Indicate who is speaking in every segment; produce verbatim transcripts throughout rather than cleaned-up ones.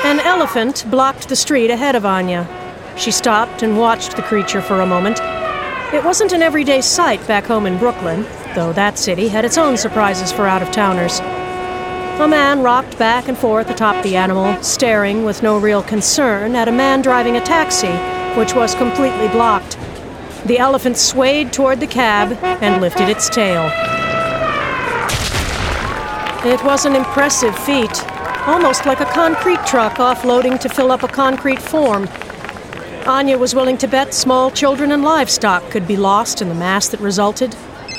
Speaker 1: An elephant blocked the street ahead of Anya. She stopped and watched the creature for a moment. It wasn't an everyday sight back home in Brooklyn, though that city had its own surprises for out-of-towners. A man rocked back and forth atop the animal, staring with no real concern at a man driving a taxi, which was completely blocked. The elephant swayed toward the cab and lifted its tail. It was an impressive feat, almost like a concrete truck offloading to fill up a concrete form. Anya was willing to bet small children and livestock could be lost in the mass that resulted.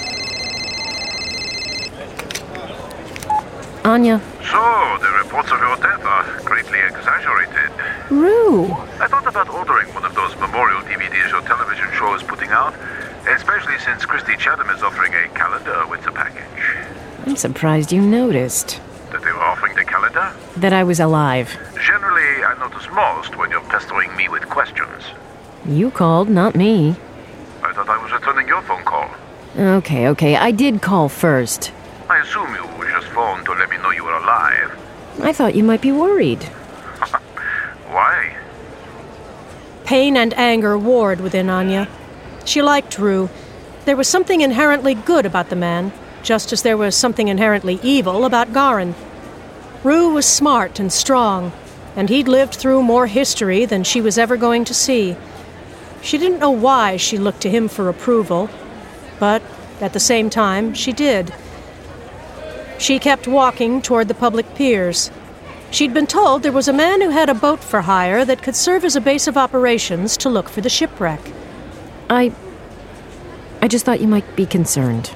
Speaker 2: Anya.
Speaker 3: So, the reports of your death are greatly exaggerated.
Speaker 2: Rue.
Speaker 3: I thought about ordering one of those memorial D V Ds your television show is putting out, especially since Christy Chatham is offering a calendar with the package.
Speaker 2: I'm surprised you noticed.
Speaker 3: That they were offering the calendar?
Speaker 2: That I was alive.
Speaker 3: Generally, I notice most when you're pestering me with questions.
Speaker 2: You called, not me.
Speaker 3: I thought I was returning your phone call.
Speaker 2: Okay, okay, I did call first.
Speaker 3: I assume you just phoned to let me know you were alive.
Speaker 2: I thought you might be worried.
Speaker 3: Why?
Speaker 1: Pain and anger warred within Anya. She liked Rue. There was something inherently good about the man, just as there was something inherently evil about Garin. Rue was smart and strong, and he'd lived through more history than she was ever going to see. She didn't know why she looked to him for approval, but at the same time, she did. She kept walking toward the public piers. She'd been told there was a man who had a boat for hire that could serve as a base of operations to look for the shipwreck.
Speaker 2: I... I just thought you might be concerned.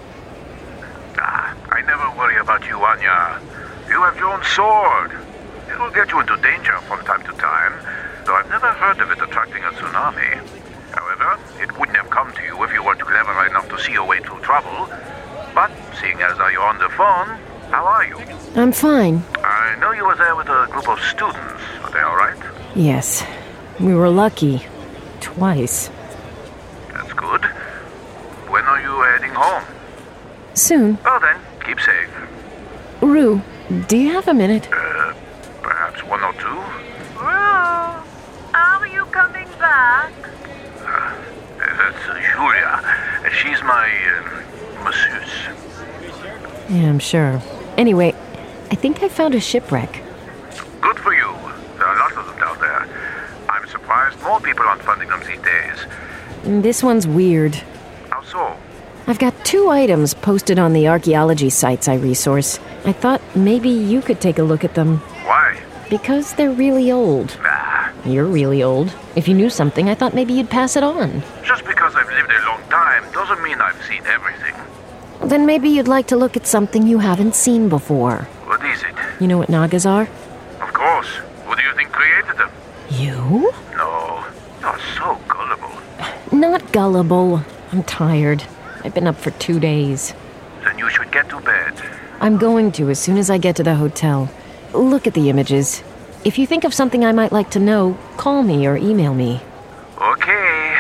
Speaker 3: Ah, I never worry about you, Anya. You have your own sword. It will get you into danger from time to time, though I've never heard of it attracting a tsunami. However, it wouldn't have come to you if you weren't clever enough to see your way through trouble. But, seeing as you're on the phone, how are you?
Speaker 2: I'm fine.
Speaker 3: I know you were there with a group of students. Are they all right?
Speaker 2: Yes. We were lucky. Twice.
Speaker 3: That's good. When are you heading home?
Speaker 2: Soon.
Speaker 3: Well then, keep safe.
Speaker 2: Rue, do you have a minute?
Speaker 3: Uh, perhaps one or two?
Speaker 4: Rue, are you coming back?
Speaker 3: Uh, that's uh, Julia. She's my uh, masseuse.
Speaker 2: Yeah, I'm sure. Anyway, I think I found a shipwreck.
Speaker 3: Good for you. There are lots of them down there. I'm surprised more people aren't finding them these days.
Speaker 2: This one's weird.
Speaker 3: How so?
Speaker 2: I've got two items posted on the archaeology sites I resource. I thought maybe you could take a look at them.
Speaker 3: Why?
Speaker 2: Because they're really old.
Speaker 3: Nah.
Speaker 2: You're really old. If you knew something, I thought maybe you'd pass it on.
Speaker 3: Just because I've lived a long time doesn't mean I've seen everything.
Speaker 2: Then maybe you'd like to look at something you haven't seen before.
Speaker 3: What is it?
Speaker 2: You know what Nagas are?
Speaker 3: Of course. Who do you think created them?
Speaker 2: You?
Speaker 3: No. You're so gullible.
Speaker 2: Not gullible. I'm tired. I've been up for two days.
Speaker 3: Then you should get to bed.
Speaker 2: I'm going to as soon as I get to the hotel. Look at the images. If you think of something I might like to know, call me or email me.
Speaker 3: Okay.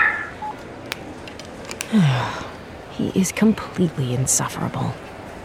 Speaker 2: He is completely insufferable.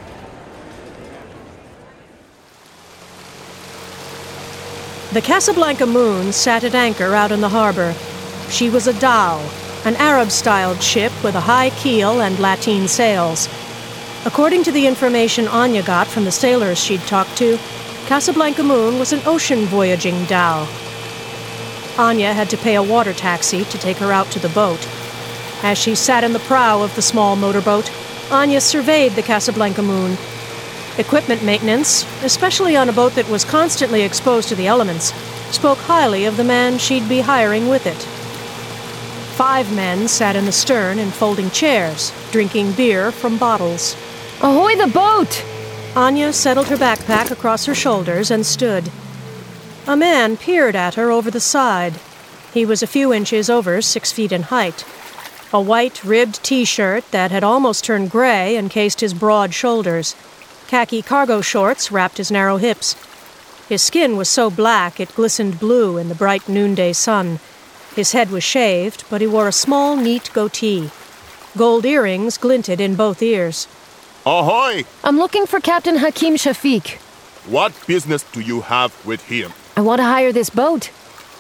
Speaker 1: The Casablanca Moon sat at anchor out in the harbor. She was a dhow, an Arab-styled ship with a high keel and lateen sails. According to the information Anya got from the sailors she'd talked to, Casablanca Moon was an ocean-voyaging dhow. Anya had to pay a water taxi to take her out to the boat. As she sat in the prow of the small motorboat, Anya surveyed the Casablanca Moon. Equipment maintenance, especially on a boat that was constantly exposed to the elements, spoke highly of the man she'd be hiring with it. Five men sat in the stern in folding chairs, drinking beer from bottles.
Speaker 2: Ahoy the boat!
Speaker 1: Anya settled her backpack across her shoulders and stood. A man peered at her over the side. He was a few inches over six feet in height. A white, ribbed T-shirt that had almost turned gray encased his broad shoulders. Khaki cargo shorts wrapped his narrow hips. His skin was so black it glistened blue in the bright noonday sun. His head was shaved, but he wore a small, neat goatee. Gold earrings glinted in both ears.
Speaker 5: Ahoy!
Speaker 2: I'm looking for Captain Hakim Shafiq.
Speaker 5: What business do you have with him?
Speaker 2: I want to hire this boat.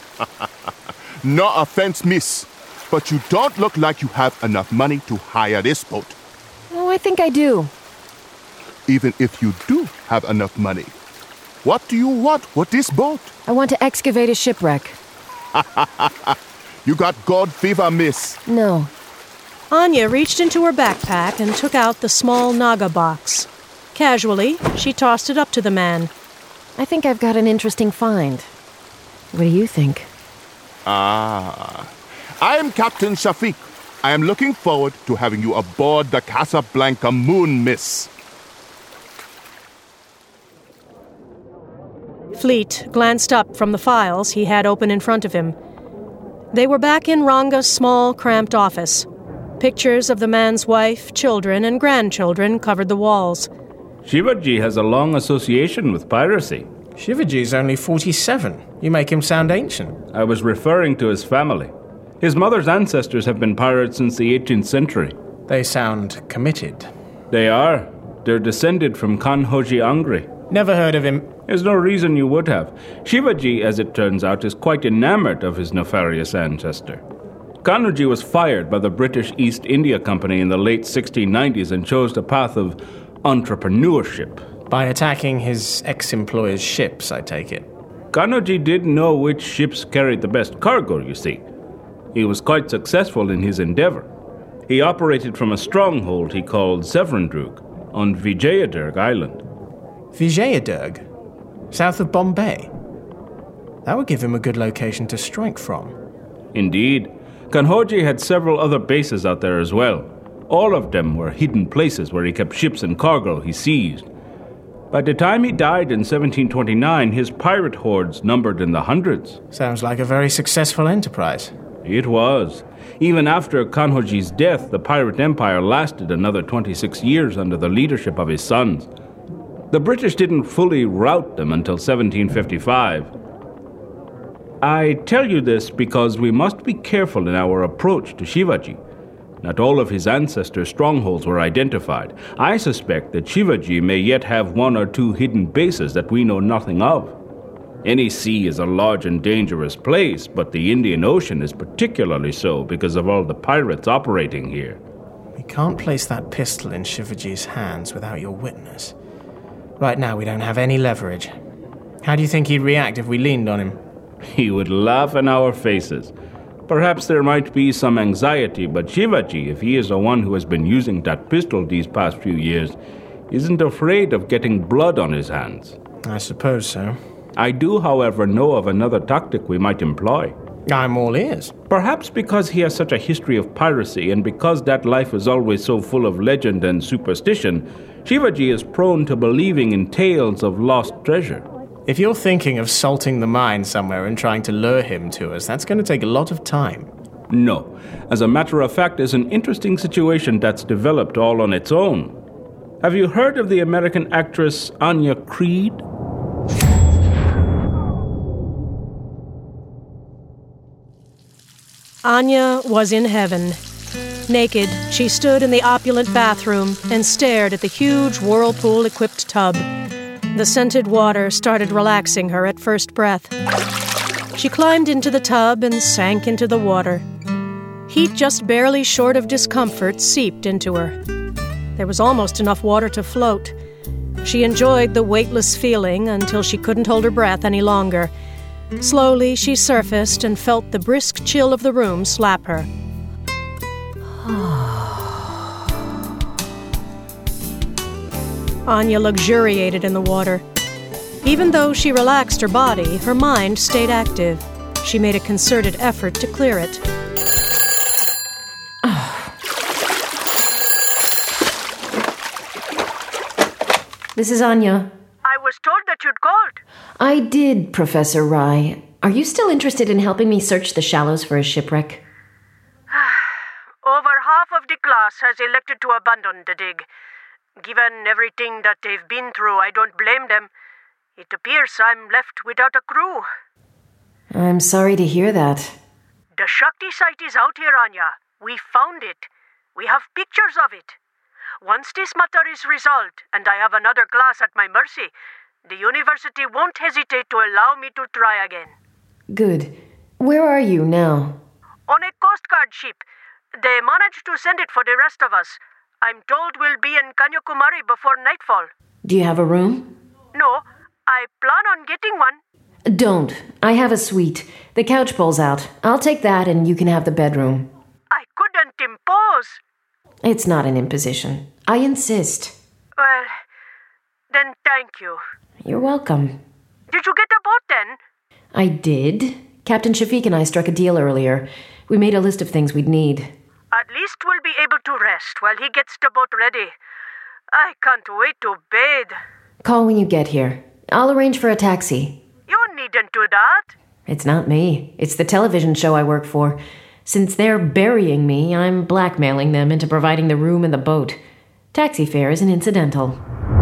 Speaker 5: No offense, miss, but you don't look like you have enough money to hire this boat.
Speaker 2: Oh, I think I do.
Speaker 5: Even if you do have enough money, what do you want with this boat?
Speaker 2: I want to excavate a shipwreck.
Speaker 5: You got gold fever, miss.
Speaker 2: No.
Speaker 1: Anya reached into her backpack and took out the small Naga box. Casually, she tossed it up to the man.
Speaker 2: I think I've got an interesting find. What do you think?
Speaker 5: Ah. I am Captain Shafiq. I am looking forward to having you aboard the Casablanca Moon, miss.
Speaker 1: Fleet glanced up from the files he had open in front of him. They were back in Ranga's small, cramped office. Pictures of the man's wife, children, and grandchildren covered the walls.
Speaker 6: Shivaji has a long association with piracy.
Speaker 7: Shivaji's only forty-seven. You make him sound ancient.
Speaker 6: I was referring to his family. His mother's ancestors have been pirates since the eighteenth century.
Speaker 7: They sound committed.
Speaker 6: They are. They're descended from Kanhoji Angri.
Speaker 7: Never heard of him.
Speaker 6: There's no reason you would have. Shivaji, as it turns out, is quite enamored of his nefarious ancestor. Kanhoji was fired by the British East India Company in the late sixteen nineties and chose the path of entrepreneurship.
Speaker 7: By attacking his ex-employer's ships, I take it.
Speaker 6: Kanhoji did know which ships carried the best cargo, you see. He was quite successful in his endeavor. He operated from a stronghold he called Sevendrug on Vijayadurg Island.
Speaker 7: Vijayadurg? South of Bombay? That would give him a good location to strike from.
Speaker 6: Indeed. Kanhoji had several other bases out there as well. All of them were hidden places where he kept ships and cargo he seized. By the time he died in seventeen twenty-nine, his pirate hordes numbered in the hundreds.
Speaker 7: Sounds like a very successful enterprise.
Speaker 6: It was. Even after Kanhoji's death, the pirate empire lasted another twenty-six years under the leadership of his sons. The British didn't fully rout them until seventeen fifty-five. I tell you this because we must be careful in our approach to Shivaji. Not all of his ancestors' strongholds were identified. I suspect that Shivaji may yet have one or two hidden bases that we know nothing of. Any sea is a large and dangerous place, but the Indian Ocean is particularly so because of all the pirates operating here.
Speaker 7: We can't place that pistol in Shivaji's hands without your witness. Right now, we don't have any leverage. How do you think he'd react if we leaned on him?
Speaker 6: He would laugh in our faces. Perhaps there might be some anxiety, but Shivaji, if he is the one who has been using that pistol these past few years, isn't afraid of getting blood on his hands.
Speaker 7: I suppose so.
Speaker 6: I do, however, know of another tactic we might employ.
Speaker 7: I'm all ears.
Speaker 6: Perhaps because he has such a history of piracy, and because that life is always so full of legend and superstition, Shivaji is prone to believing in tales of lost treasure.
Speaker 7: If you're thinking of salting the mine somewhere and trying to lure him to us, that's going to take a lot of time.
Speaker 6: No. As a matter of fact, there's an interesting situation that's developed all on its own. Have you heard of the American actress Anya Creed?
Speaker 1: Anya was in heaven. Naked, she stood in the opulent bathroom and stared at the huge whirlpool-equipped tub. The scented water started relaxing her at first breath. She climbed into the tub and sank into the water. Heat just barely short of discomfort seeped into her. There was almost enough water to float. She enjoyed the weightless feeling until she couldn't hold her breath any longer. Slowly, she surfaced and felt the brisk chill of the room slap her. Anya luxuriated in the water. Even though she relaxed her body, her mind stayed active. She made a concerted effort to clear it.
Speaker 2: This is Anya.
Speaker 4: I was told that you'd called.
Speaker 2: I did, Professor Rye. Are you still interested in helping me search the shallows for a shipwreck?
Speaker 4: Over half of the class has elected to abandon the dig. Given everything that they've been through, I don't blame them. It appears I'm left without a crew.
Speaker 2: I'm sorry to hear that.
Speaker 4: The Shakti site is out here, Anya. We found it. We have pictures of it. Once this matter is resolved, and I have another class at my mercy, The university won't hesitate to allow me to try again.
Speaker 2: Good. Where are you now?
Speaker 4: On a Coast Guard ship. They managed to send it for the rest of us. I'm told we'll be in Kanyakumari before nightfall.
Speaker 2: Do you have a room?
Speaker 4: No, I plan on getting one.
Speaker 2: Don't. I have a suite. The couch pulls out. I'll take that and you can have the bedroom.
Speaker 4: I couldn't impose.
Speaker 2: It's not an imposition. I insist.
Speaker 4: Well, then thank you.
Speaker 2: You're welcome.
Speaker 4: Did you get a boat then?
Speaker 2: I did. Captain Shafiq and I struck a deal earlier. We made a list of things we'd need.
Speaker 4: At least we'll be able to rest while he gets the boat ready. I can't wait to bathe.
Speaker 2: Call when you get here. I'll arrange for a taxi.
Speaker 4: You needn't do that.
Speaker 2: It's not me. It's the television show I work for. Since they're burying me, I'm blackmailing them into providing the room and the boat. Taxi fare is an incidental.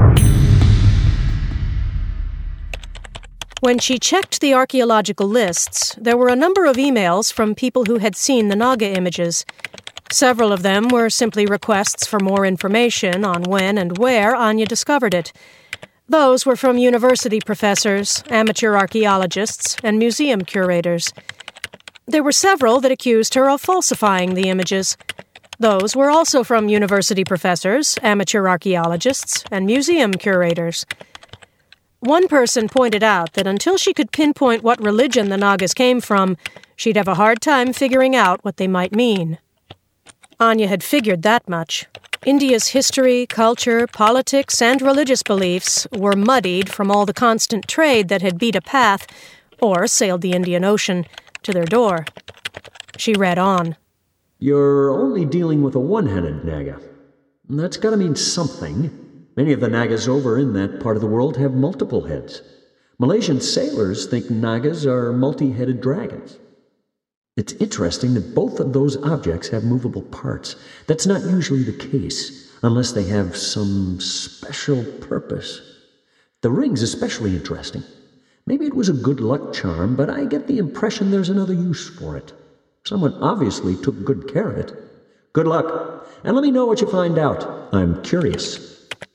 Speaker 1: When she checked the archaeological lists, there were a number of emails from people who had seen the Naga images. Several of them were simply requests for more information on when and where Anya discovered it. Those were from university professors, amateur archaeologists, and museum curators. There were several that accused her of falsifying the images. Those were also from university professors, amateur archaeologists, and museum curators. One person pointed out that until she could pinpoint what religion the Nagas came from, she'd have a hard time figuring out what they might mean. Anya had figured that much. India's history, culture, politics, and religious beliefs were muddied from all the constant trade that had beat a path, or sailed the Indian Ocean, to their door. She read on.
Speaker 8: You're only dealing with a one-headed Naga. That's got to mean something. Many of the Nagas over in that part of the world have multiple heads. Malaysian sailors think Nagas are multi-headed dragons. It's interesting that both of those objects have movable parts. That's not usually the case, unless they have some special purpose. The ring's especially interesting. Maybe it was a good luck charm, but I get the impression there's another use for it. Someone obviously took good care of it. Good luck, and let me know what you find out. I'm curious.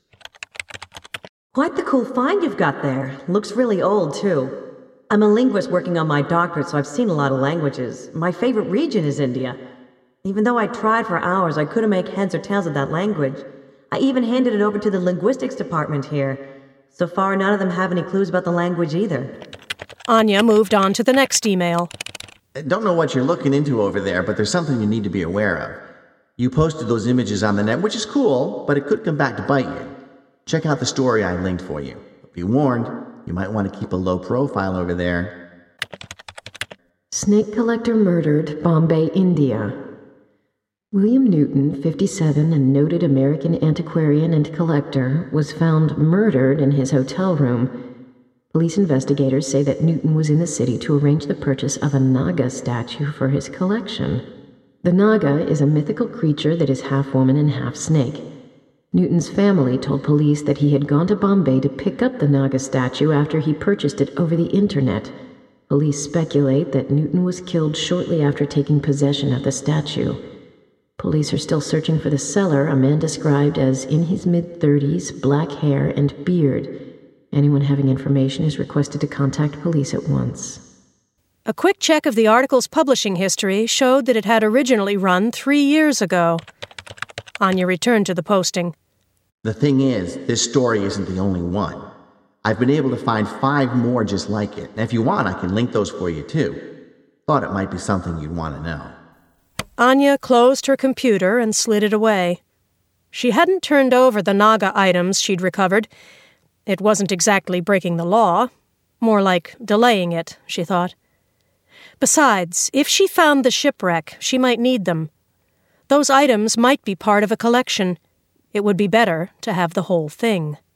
Speaker 9: Quite the cool find you've got there. Looks really old, too. I'm a linguist working on my doctorate, so I've seen a lot of languages. My favorite region is India. Even though I tried for hours, I couldn't make heads or tails of that language. I even handed it over to the linguistics department here. So far, none of them have any clues about the language either.
Speaker 1: Anya moved on to the next email.
Speaker 10: I don't know what you're looking into over there, but there's something you need to be aware of. You posted those images on the net, which is cool, but it could come back to bite you. Check out the story I linked for you. But be warned, you might want to keep a low profile over there.
Speaker 2: Snake collector murdered, Bombay, India. William Newton, fifty-seven, a noted American antiquarian and collector, was found murdered in his hotel room. Police investigators say that Newton was in the city to arrange the purchase of a Naga statue for his collection. The Naga is a mythical creature that is half woman and half snake. Newton's family told police that he had gone to Bombay to pick up the Naga statue after he purchased it over the internet. Police speculate that Newton was killed shortly after taking possession of the statue. Police are still searching for the seller, a man described as in his mid-thirties, black hair and beard. Anyone having information is requested to contact police at once.
Speaker 1: A quick check of the article's publishing history showed that it had originally run three years ago. Anya returned to the posting.
Speaker 10: The thing is, this story isn't the only one. I've been able to find five more just like it, and if you want, I can link those for you too. Thought it might be something you'd want to know.
Speaker 1: Anya closed her computer and slid it away. She hadn't turned over the Naga items she'd recovered. It wasn't exactly breaking the law. More like delaying it, she thought. Besides, if she found the shipwreck, she might need them. Those items might be part of a collection. It would be better to have the whole thing.